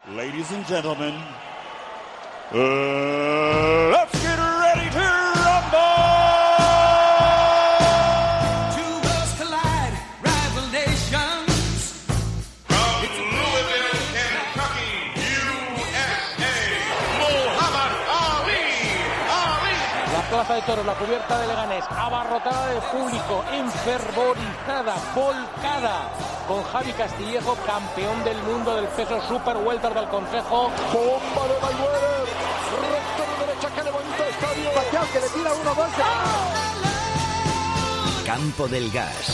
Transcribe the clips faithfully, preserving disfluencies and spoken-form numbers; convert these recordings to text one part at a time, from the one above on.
Ladies and gentlemen, uh, let's get ready to rumble! Two worlds collide, rival nations. From Louisville, Kentucky, U S A, Muhammad Ali. Ali. La plaza de toros, la cubierta de Leganés, abarrotada de público, enfervorizada, volcada, con Javi Castillejo, campeón del mundo del peso super welter del Consejo. Bomba de Mayweather, recto de derecha, que le bonito estadio. Pacquiao, que le tira uno, dos. Campo del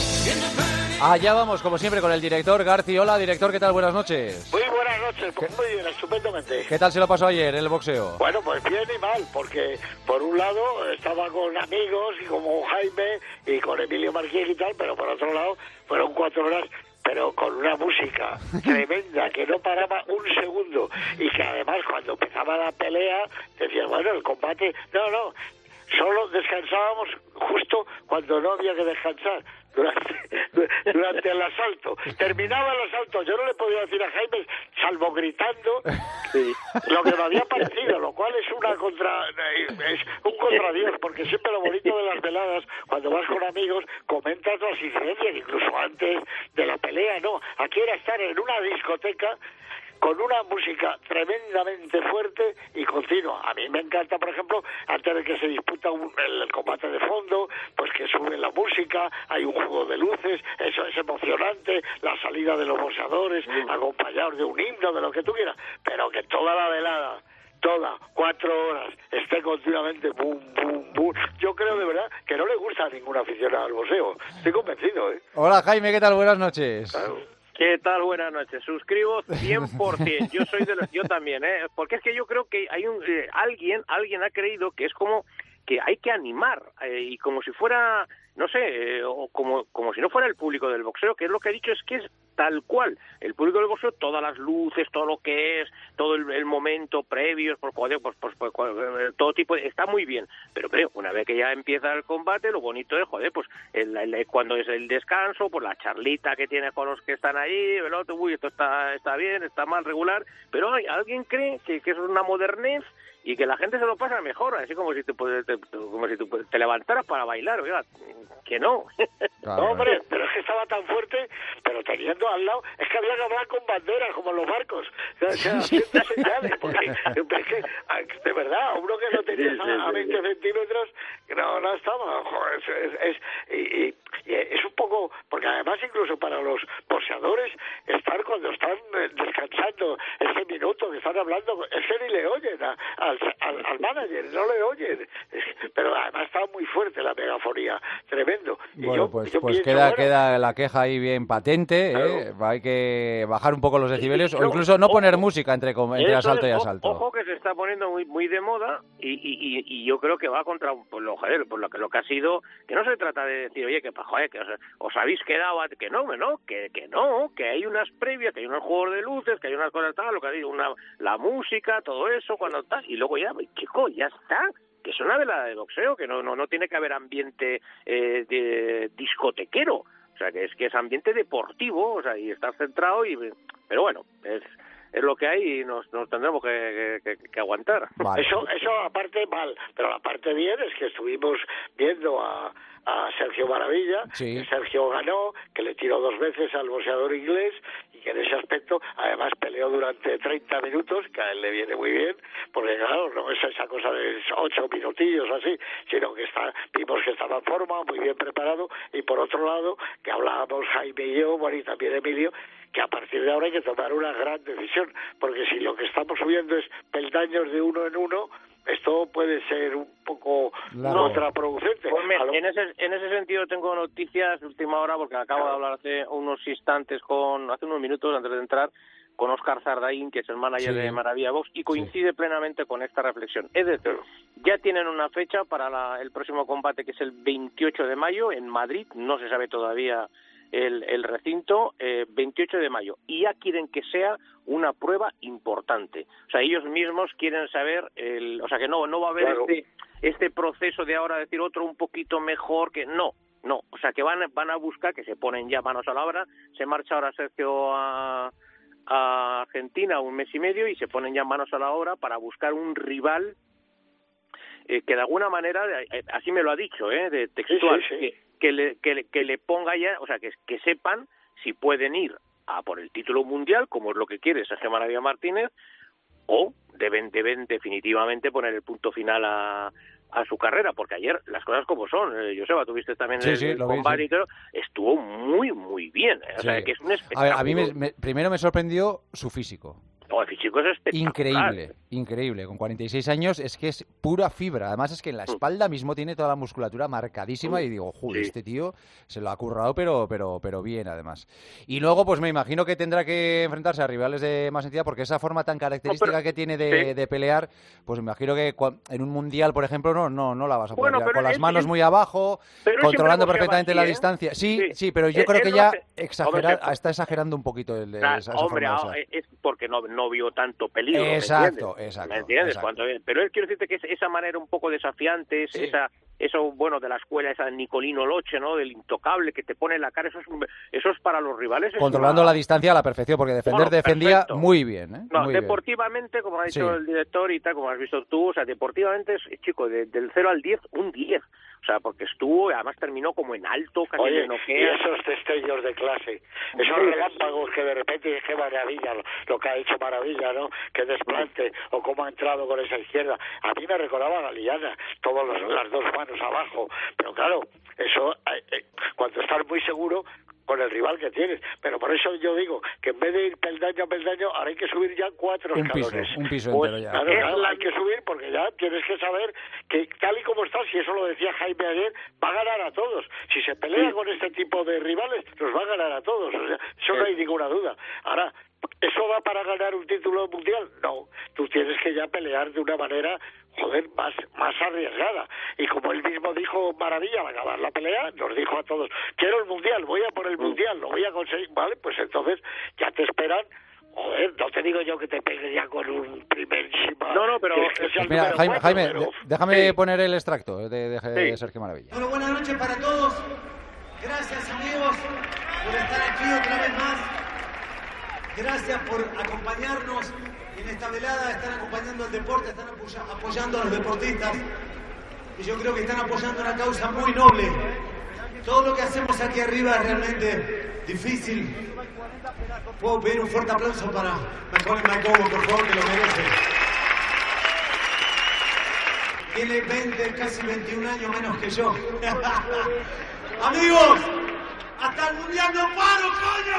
Gas. Allá vamos, como siempre, con el director García. Hola, director, ¿qué tal? Buenas noches. Muy buenas noches, pues muy bien, estupendamente. ¿Qué tal se lo pasó ayer en el boxeo? Bueno, pues bien y mal, porque por un lado estaba con amigos y como Jaime y con Emilio Marqués y tal, pero por otro lado fueron cuatro horas, pero con una música tremenda que no paraba un segundo y que además cuando empezaba la pelea decías, bueno, el combate, no, no, solo descansábamos justo cuando no había que descansar. Durante, durante el asalto. Terminaba el asalto. Yo no le podía decir a Jaime, salvo gritando, sí, lo que me había parecido, lo cual es una contra es un contradios, porque siempre lo bonito de las veladas, cuando vas con amigos, comentas las incidencias, incluso antes de la pelea, no. Aquí era estar en una discoteca con una música tremendamente fuerte y continua. A mí me encanta, por ejemplo, antes de que se disputa un, el, el combate de fondo, pues que sube la música, hay un juego de luces, eso es emocionante, la salida de los boxeadores, acompañados de un himno, de lo que tú quieras, pero que toda la velada, toda, cuatro horas, esté continuamente bum, bum, bum. Yo creo de verdad que no le gusta a ningún aficionado al boxeo. Estoy convencido, ¿eh? Hola, Jaime, ¿qué tal? Buenas noches. Claro. ¿Qué tal? Buenas noches. Suscribo cien por ciento. Yo soy de los, yo también, ¿eh? Porque es que yo creo que hay un eh, alguien, alguien ha creído que es como que hay que animar eh, y como si fuera, no sé, eh, o como como si no fuera el público del boxeo, que es lo que ha dicho, es que es tal cual. El público del boxeo, todas las luces, todo lo que es, todo el, el momento previo, pues, pues, pues, pues, todo tipo, de, está muy bien. Pero, pero una vez que ya empieza el combate, lo bonito es, joder, pues el, el, cuando es el descanso, pues la charlita que tiene con los que están ahí, el otro, uy, esto está, está bien, está mal, regular, pero hay, alguien cree que, que es una modernez y que la gente se lo pasa mejor, así como si te, te, como si te, te levantaras para bailar, oiga, que no. Claro, no, hombre, pero es que estaba tan fuerte, pero teniendo al lado, es que había que hablar con banderas, como en los barcos, o sea, haciendo señales, porque es que, de verdad, uno que no tenía sí, sí, a veinte sí, centímetros, no, no estaba, joder, es, es, es, y, y es un poco, porque además incluso para los boxeadores, estar cuando están descansando ese minuto que están hablando, es que ni le oyen a, al, al, al manager, no le oyen, pero además estaba muy fuerte la megafonía, tremendo. Y bueno, yo, pues, yo pues pienso, queda, bueno, queda la queja ahí bien patente, ¿eh? Claro. Hay que bajar un poco los decibelios Sí, o no, incluso no ojo, poner música entre, entre eso asalto es, y ojo, asalto. Ojo que se está poniendo muy muy de moda y, y, y, y yo creo que va contra pues, lo, joder, pues, lo, que, lo que ha sido, que no se trata de decir, oye, que, joder, que os, os habéis quedado, a, que no, no, que, que no, que hay unas previas, que hay unos juegos de luces, que hay unas cosas tal, lo que ha dicho, una, la música, todo eso, cuando estás, y luego ya, chico, ya está. Que es una velada de boxeo, que no no no tiene que haber ambiente eh, de discotequero, o sea, que es que es ambiente deportivo, o sea, y estar centrado, y pero bueno, es es lo que hay y nos, nos tendremos que, que, que aguantar. Vale. Eso, eso aparte mal, pero la parte bien es que estuvimos viendo a, a Sergio Maravilla, sí. que Sergio ganó, que le tiró dos veces al boxeador inglés y que en ese aspecto además peleó durante treinta minutos, que a él le viene muy bien, porque claro, no es esa cosa de ocho minutillos así, sino que está, vimos que estaba en forma, muy bien preparado, y por otro lado, que hablábamos Jaime y yo, bueno, y también Emilio, que a partir de ahora hay que tomar una gran decisión, porque si lo que estamos subiendo es peldaños de uno en uno, esto puede ser un poco claro. contraproducente. Pues mira, lo... en ese en ese sentido tengo noticias de última hora, porque acabo claro. de hablar hace unos instantes, con hace unos minutos antes de entrar, con Óscar Zardaín, que es el manager sí. de Maravilla Box, y coincide sí. plenamente con esta reflexión. Es decir, ya tienen una fecha para la, el próximo combate, que es el veintiocho de mayo, en Madrid, no se sabe todavía el, el recinto, eh, veintiocho de mayo, y ya quieren que sea una prueba importante. O sea, ellos mismos quieren saber, el, o sea, que no no va a haber claro. este este proceso de ahora decir otro un poquito mejor, que no, no, o sea, que van van a buscar, que se ponen ya manos a la obra. Se marcha ahora Sergio a a Argentina un mes y medio y se ponen ya manos a la obra para buscar un rival eh, que de alguna manera, eh, así me lo ha dicho, eh, de textual, sí, sí, sí. Que, que, le, que, le, que le ponga ya, o sea, que, que sepan si pueden ir a por el título mundial, como es lo que quiere Sergio Maravilla Martínez, o deben deben definitivamente poner el punto final a, a su carrera, porque ayer las cosas como son, eh, Joseba, tuviste también sí, el, sí, el lo vi, combate sí. y todo, estuvo muy, muy bien, eh, o Sí. sea, que es un A espectáculo. ver, a mí me, me, primero me sorprendió su físico. No, el físico es espectacular. Increíble, increíble. Con cuarenta y seis años es que es pura fibra. Además es que en la espalda mismo tiene toda la musculatura marcadísima y digo, joder, Sí. este tío se lo ha currado, pero, pero, pero bien además. Y luego, pues me imagino que tendrá que enfrentarse a rivales de más entidad, porque esa forma tan característica No, pero- que tiene de, sí. de pelear, pues me imagino que cua- en un mundial, por ejemplo, no, no, no la vas a poder Bueno, llevar. pero Con las él- manos él- muy abajo, pero él controlando siempre perfectamente boxeaba la así, ¿eh? distancia. Sí, sí, Sí. pero yo Él- creo él que lo ya hace- exagera, Hombre, está exagerando un poquito el de Nah, esa, esa hombre, forma ah, esa. es porque no, no vio tanto peligro. ¿me Exacto, entiendes? exacto, ¿Me entiendes? exacto. Cuando- pero él quiero decirte que es esa manera un poco desafiante, es Sí. esa eso bueno de la escuela, esa Nicolino Loche, ¿no? Del intocable que te pone en la cara, eso es, un- eso es para los rivales. es Controlando una- la distancia a la perfección, porque defender Bueno, defendía perfecto. muy bien, ¿eh? No, Muy bien. deportivamente, como ha dicho Sí. el director y tal, como has visto tú, o sea, deportivamente, es, chico, de- del cero al diez, un diez. O sea, porque estuvo, y además terminó como en alto, casi Oye, le y noquea. esos destellos de clase, esos Sí. relámpagos que de repente, qué maravilla lo, lo que ha hecho Maravilla, ¿no? Qué desplante, o cómo ha entrado con esa izquierda. A mí me recordaba a Galeana, todas las, las dos manos abajo, pero claro, eso, eh, eh, cuando estás muy seguro con el rival que tienes, pero por eso yo digo que en vez de ir peldaño a peldaño, ahora hay que subir ya cuatro Un piso, escalones. un piso Pues, entero ya. Claro, Es claro, la- hay que subir porque ya tienes que saber que tal y como estás, y eso lo decía Jaime ayer, va a ganar a todos. Si se pelea Sí. con este tipo de rivales, los va a ganar a todos. O sea, eso no hay ninguna duda. Ahora, ¿eso va para ganar un título mundial? No. Tú tienes que ya pelear de una manera, joder, más, más arriesgada. Y como él mismo dijo Maravilla al acabar la pelea, nos dijo a todos, quiero el mundial, voy a por el mundial, lo voy a conseguir. Vale, pues entonces ya te esperan. Joder, no te digo yo que te pegues ya con un primerísima... No, no, pero- que es que sea el Mira, número Jaime, cuatro, Jaime pero- de- déjame Sí. poner el extracto de, de- de Sí. Sergio Maravilla. Bueno, buenas noches para todos. Gracias amigos por estar aquí otra vez más. Gracias por acompañarnos en esta velada, están acompañando al deporte, están apoya- apoyando a los deportistas. Y yo creo que están apoyando una causa muy noble. Todo lo que hacemos aquí arriba es realmente difícil. Puedo pedir un fuerte aplauso para Macaulay McCowan, por favor, que lo merece. Tiene veinte, casi veintiún años menos que yo. Amigos, hasta el mundial no paro,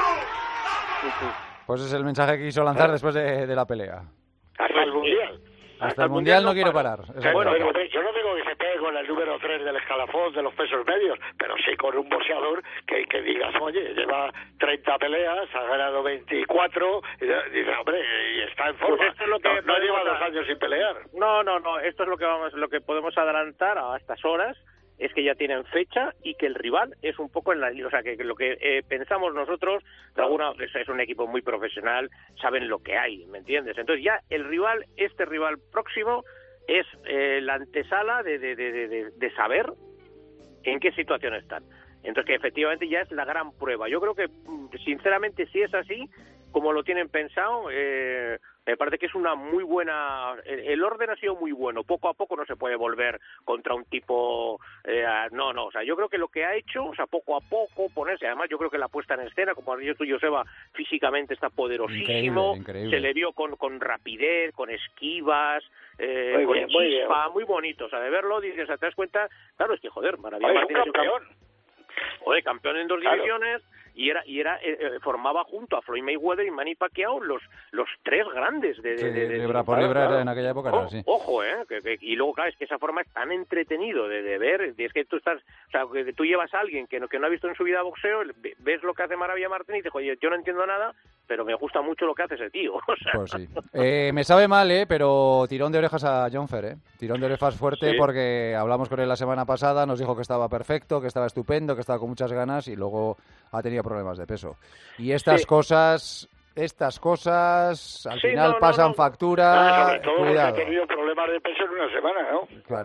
coño. Pues es el mensaje que quiso lanzar después de, de la pelea. Hasta el mundial. Hasta el mundial no quiero parar. Que, Exacto. bueno, yo, yo no digo que se pegue con el número tres del escalafón de los pesos medios, pero sí con un boxeador que, que digas, oye, lleva treinta peleas, ha ganado veinticuatro, y dice, hombre, y está en forma. Pues esto es lo que no, no podemos lleva dos dar. años sin pelear. No, no, no, esto es lo que vamos, lo que podemos adelantar a estas horas, es que ya tienen fecha y que el rival es un poco en la, o sea, que, que lo que eh, pensamos nosotros, de alguna, es, es un equipo muy profesional, saben lo que hay, ¿me entiendes? Entonces ya el rival, este rival próximo, es eh, la antesala de, de, de, de, de saber en qué situación están. Entonces que efectivamente ya es la gran prueba. Yo creo que, sinceramente, si es así, como lo tienen pensado, eh, me parece que es una muy buena... El, el orden ha sido muy bueno. Poco a poco no se puede volver contra un tipo... Eh, no, no. O sea, yo creo que lo que ha hecho, o sea, poco a poco ponerse... Además, yo creo que la puesta en escena, como has dicho tú, Joseba, físicamente está poderosísimo. Increíble, increíble. Se le vio con, con rapidez, con esquivas, eh, Muy con bien, muy bien. chispa, muy bonito. O sea, de verlo, dices, o sea, te das cuenta... Claro, es que, joder, Maravilla Oye, es un Martínez es un campeón. Joder, campeón en dos Claro. divisiones y era y era eh, eh, formaba junto a Floyd Mayweather y Manny Pacquiao los los tres grandes de, de, Sí, de- de- libra por claro, libra claro. en aquella época, O- era, sí. Ojo, eh, que, que- y luego claro, es que esa forma es tan entretenido de, de ver, es que tú estás, o sea, que tú llevas a alguien que no que no ha visto en su vida boxeo, ve- ves lo que hace Maravilla Martínez y dices, oye, yo no entiendo nada, pero me gusta mucho lo que hace ese tío. O sea, Pues sí. Eh, me sabe mal, ¿eh? Pero tirón de orejas a John Fer, ¿eh? Tirón de orejas fuerte Sí. porque hablamos con él la semana pasada, nos dijo que estaba perfecto, que estaba estupendo, que estaba con muchas ganas y luego ha tenido problemas de peso. Y estas Sí. cosas, estas cosas al Sí, final no, no, pasan no. factura. Ah, sobre todo porque ha Cuidado. tenido problemas de peso en una semana, ¿no? Claro.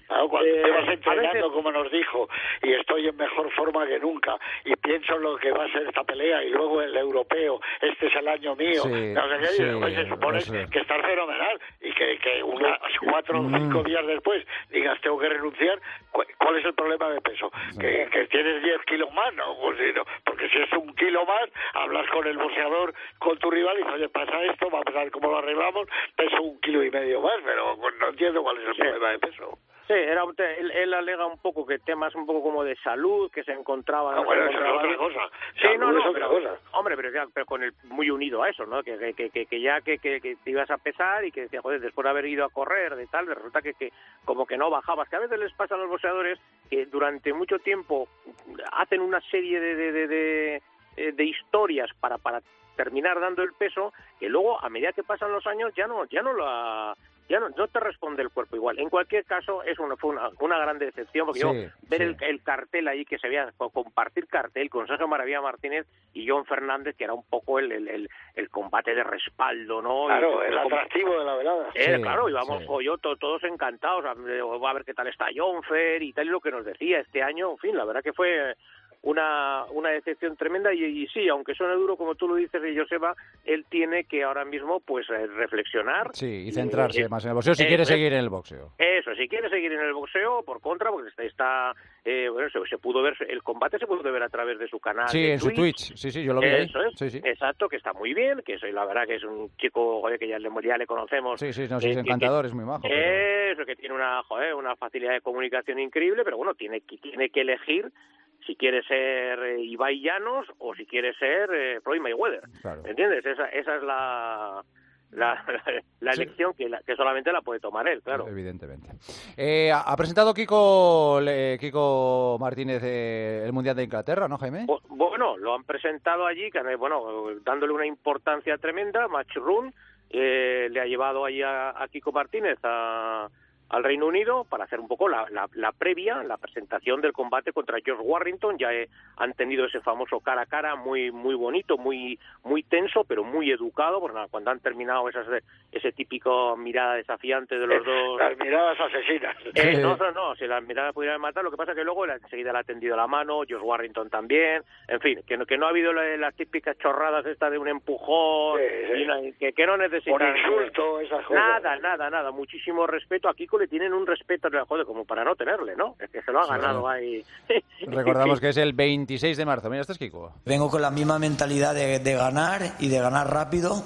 Claro, cuando Eh, te vas a entrenando, veces- como nos dijo, y estoy en mejor forma que nunca, y pienso en lo que va a ser esta pelea, y luego el europeo, este es el año mío, Sí, no sé qué, sí, y pues se supone eso es. que estás fenomenal, y que, que unas cuatro o cinco Mm. días después digas, tengo que renunciar, ¿cu- ¿cuál es el problema de peso? Que, que tienes diez kilos más, ¿no? Pues sí, no, porque si es un kilo más, hablas con el boxeador, con tu rival, y dices, oye, pasa esto, vamos a ver cómo lo arreglamos, peso un kilo y medio más, pero pues, no entiendo cuál es el problema de peso. Sí, era un te- él, él alega un poco que temas un poco como de salud, que se encontraba... Ah, no se bueno, eso es encontraba otra bien. cosa. Sí, Salud no, no, es otra pero, cosa. hombre, pero, ya- pero con el muy unido a eso, ¿no? Que, que, que, que ya que, que, que te ibas a pesar y que decía, joder, después de haber ido a correr, de tal, resulta que, que como que no bajabas. Que a veces les pasa a los boxeadores que durante mucho tiempo hacen una serie de, de, de, de, eh, de historias para, para terminar dando el peso, que luego, a medida que pasan los años, ya no, ya no la... ya no, no te responde el cuerpo igual. En cualquier caso, es una, fue una, una gran decepción, porque Sí, yo ver sí. el, el cartel ahí, que se veía, co- compartir cartel con Sergio Maravilla Martínez y John Fernández, que era un poco el, el, el, el combate de respaldo, ¿no? Claro, Y- el atractivo de la velada. Eh, Sí, claro, íbamos sí. jo, yo to- todos encantados, a, a ver qué tal está John Fer y tal, y lo que nos decía este año, en fin, la verdad que fue una, una decepción tremenda y, y sí, aunque suene duro como tú lo dices, y Joseba, él tiene que ahora mismo pues eh, reflexionar. Sí, y centrarse eh, más en el boxeo si eh, quiere eh, seguir en el boxeo. Eso, si quiere seguir en el boxeo, por contra, porque está, está eh, bueno, se, se pudo ver, el combate se pudo ver a través de su canal. Sí, de en su Twitch. Sí, sí, yo lo vi ahí. Eso es, Sí, sí. exacto, que está muy bien, que soy la verdad que es un chico, joder, que ya le, ya le conocemos. Sí, sí, no, que- sí, es que- encantador, que- es muy majo. pero- Eso, que tiene una, joder, una facilidad de comunicación increíble, pero bueno, tiene que, tiene que elegir si quiere ser eh, Ibai Llanos o si quiere ser eh, Floyd Mayweather. Claro. ¿Entiendes? Esa, esa es la... La, la Sí. elección que, la- que solamente la puede tomar él, claro. Evidentemente. Eh, ha ha presentado Kiko, le- Kiko Martínez eh, el Mundial de Inglaterra, ¿no, Jaime? Bu- Bueno, lo han presentado allí, que, bueno, dándole una importancia tremenda. Matchroom eh, le ha llevado ahí a, a Kiko Martínez a, al Reino Unido para hacer un poco la, la, la previa, la presentación del combate contra George Warrington. Ya eh, han tenido ese famoso cara a cara muy muy bonito, muy muy tenso, pero muy educado, porque nada, cuando han terminado esas, ese típico mirada desafiante de los dos... Las miradas asesinas. Eh, no, no, no, si la mirada pudiera matar, lo que pasa es que luego la- enseguida le ha tendido la mano, George Warrington también, en fin, que no, que no ha habido la- las típicas chorradas esta de un empujón, Sí, sí. y una- que, que no necesitan... Por insulto, esas cosas. Nada, nada, nada, muchísimo respeto. A Kiko le tienen un respeto, joder, como para no tenerle, ¿no? Es que se lo ha Sí. ganado ahí. Recordamos que es el veintiséis de marzo. Mira, este es Kiko. Vengo con la misma mentalidad de, de ganar y de ganar rápido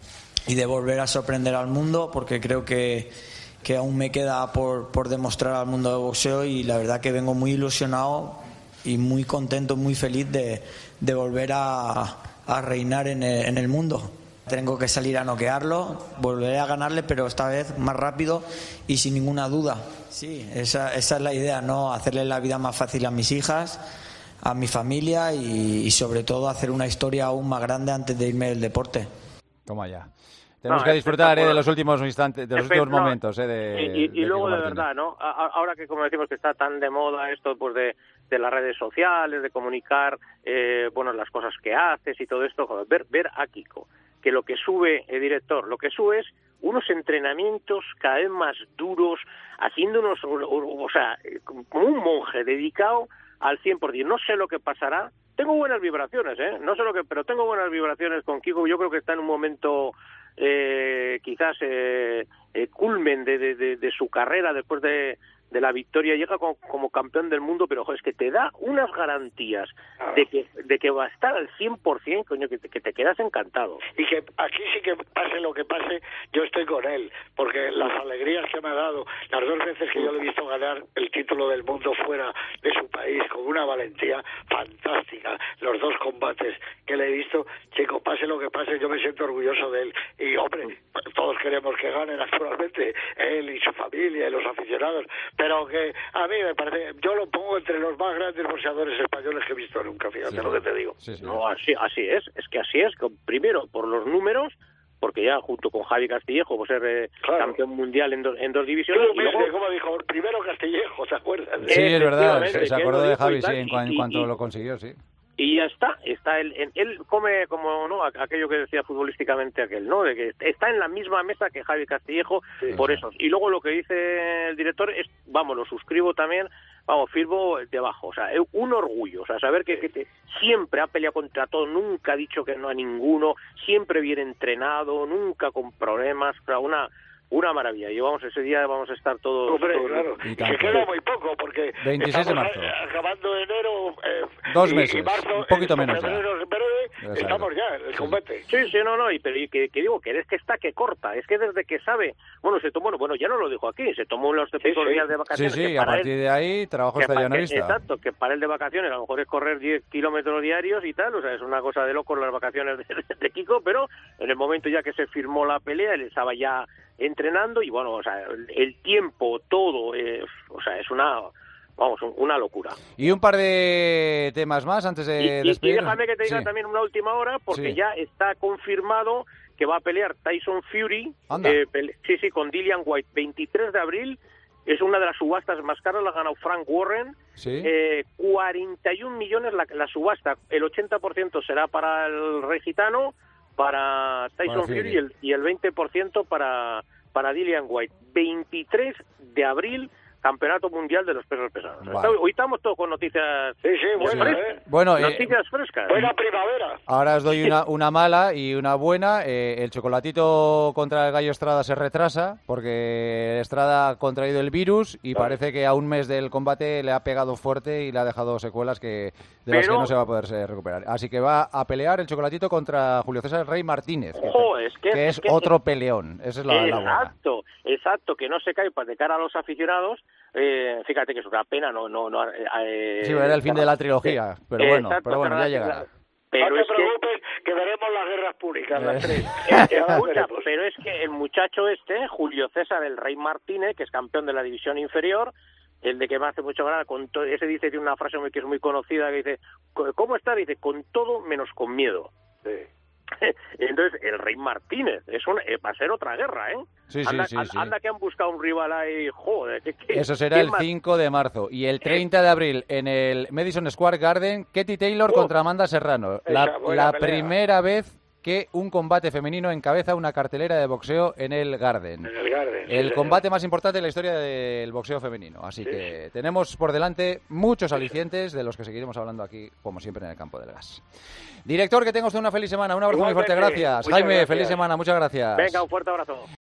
y de volver a sorprender al mundo, porque creo que, que aún me queda por, por demostrar al mundo del boxeo, y la verdad que vengo muy ilusionado y muy contento, muy feliz de, de volver a, a reinar en el, en el mundo. Tengo que salir a noquearlo, volveré a ganarle, pero esta vez más rápido y sin ninguna duda. Sí, esa, esa es la idea, ¿no? Hacerle la vida más fácil a mis hijas, a mi familia y, y sobre todo hacer una historia aún más grande antes de irme del deporte. Toma ya. Tenemos No, que disfrutar eh, de espectacular. los últimos instantes, de los Espe- últimos no, momentos eh, de, y, y- y de luego Kiko de Martínez. verdad, ¿no? A- a- ahora que, como decimos, que está tan de moda esto pues de, de las redes sociales, de comunicar eh, bueno, las cosas que haces y todo esto, joder, ver, ver a Kiko, que lo que sube el director, lo que sube es unos entrenamientos cada vez más duros, haciendo unos, o, o- o sea, como un monje dedicado al cien por ciento. No sé lo que pasará. Tengo buenas vibraciones, ¿eh? No sé lo que, pero tengo buenas vibraciones con Kiko. Yo creo que está en un momento eh, quizás eh, eh, culmen de, de, de, de su carrera después de, de la victoria. Llega como, como campeón del mundo, pero ojo, es que te da unas garantías de que de que va a estar al cien por ciento, coño, que te, que te quedas encantado. Y que aquí sí que pase lo que pase, yo estoy con él, porque las alegrías que me ha dado, las dos veces que yo le he visto ganar el título del mundo fuera de su país, con una valentía fantástica, los dos combates que le he visto, chico, pase lo que pase, yo me siento orgulloso de él. Y hombre, todos queremos que ganen actualmente, él y su familia y los aficionados, pero que a mí me parece, yo lo pongo entre los más grandes boxeadores españoles que he visto nunca, fíjate Sí, lo que te digo. Sí, sí. No, así, así es, es que así es, con- primero por los números, porque ya junto con Javi Castillejo va a ser eh, Claro. campeón mundial en, do- en dos Qué divisiones. Y humilde, luego, como dijo, primero Castillejo, ¿te acuerdas? Sí, es verdad. Efectivamente, Se que acordó él lo de dijo Javi, y sí, tal, en, cua- en y- cuanto y- lo consiguió, sí. y ya está, está él, él come como no aquello que decía futbolísticamente aquel, ¿no? De que está en la misma mesa que Javi Castillejo, sí, por eso. Y luego lo que dice el director es, vamos, lo suscribo también, vamos, firmo debajo, o sea, es un orgullo, o sea, saber que, que te, siempre ha peleado contra todo, nunca ha dicho que no a ninguno, siempre bien entrenado, nunca con problemas, o sea, una Una maravilla. Y vamos, ese día vamos a estar todos... Hombre, todos claro. Y se queda muy poco, porque veintiséis de marzo. Acabando enero... Eh, Dos y, meses, y marzo, un poquito eh, menos febrero, ya. Breve, estamos ya en el combate. Sí, sí, no, no, y, pero y que, que digo, que es que está que corta, es que desde que sabe... Bueno, se tomó, bueno, ya no lo dijo aquí, se tomó unos típicos sí, sí. días de vacaciones. Sí, sí, que a para partir él, de ahí, trabajo que está pa- ya no que- vista. Exacto, que para él de vacaciones a lo mejor es correr diez kilómetros diarios y tal, o sea, es una cosa de locos las vacaciones de, de Kiko, pero en el momento ya que se firmó la pelea, él estaba ya entrenando y bueno, o sea, el, el tiempo, todo, eh, o sea, es una, vamos, una locura. Y un par de temas más antes de Y, y- y despedirnos. déjame que te diga Sí. también una última hora, porque Sí. ya está confirmado que va a pelear Tyson Fury, Anda. eh, pele- sí, sí, con Dillian White, veintitrés de abril, es una de las subastas más caras, la ha ganado Frank Warren, Sí. eh, cuarenta y un millones la, la subasta, el ochenta por ciento será para el rey gitano, para Tyson Para Fury. Fury y el, y el veinte por ciento para, para Dillian White. veintitrés de abril, Campeonato Mundial de los Pesos Pesados. Vale. Está- hoy estamos todos con noticias, Sí, sí, bueno, frescas. ¿eh? Bueno, eh, noticias frescas. Buena primavera. ahora os doy una, una mala y una buena. Eh, el chocolatito contra el Gallo Estrada se retrasa porque Estrada ha contraído el virus y Vale. parece que a un mes del combate le ha pegado fuerte y le ha dejado secuelas que de las Pero- que no se va a poder se- recuperar. Así que va a pelear el chocolatito contra Julio César Rey Martínez, que, Ojo, es que, que es otro peleón. Esa es la, la buena. exacto, exacto, que no se cae de cara a los aficionados. Eh, fíjate que es una pena, no, no, no. Eh, Sí, era el fin de la trilogía, pero bueno, Exacto, pero bueno, ya cara- llegará. Pero no te es que preocupes, que... veremos las guerras públicas, las Eh. tres. Eh, Ya las escucha, veremos. pero es que el muchacho este, Julio César el Rey Martínez, que es campeón de la división inferior, el de que me hace mucho gracia, con to- ese dice, tiene una frase muy, que es muy conocida, que dice, ¿cómo está? Dice, con todo menos con miedo. Sí. Entonces, el Rey Martínez, es un, eh, va a ser otra guerra, ¿eh? Sí, sí, anda, sí, an- sí. anda que han buscado un rival ahí, joder. ¿qué- qué- Eso será quién el más? cinco de marzo. Y el treinta de abril en el Madison Square Garden, Katie Taylor Oh. contra Amanda Serrano. La, Esa buena la pelea. primera vez que un combate femenino encabeza una cartelera de boxeo en el Garden. En el Garden, sí, El señor. combate más importante de la historia del boxeo femenino. Así Sí, que tenemos por delante muchos alicientes de los que seguiremos hablando aquí, como siempre, en el campo del gas. Director, que tenga usted una feliz semana. Un abrazo muy fuerte. Igualmente. Gracias. Muchas Jaime, gracias. feliz semana. Muchas gracias. Venga, un fuerte abrazo.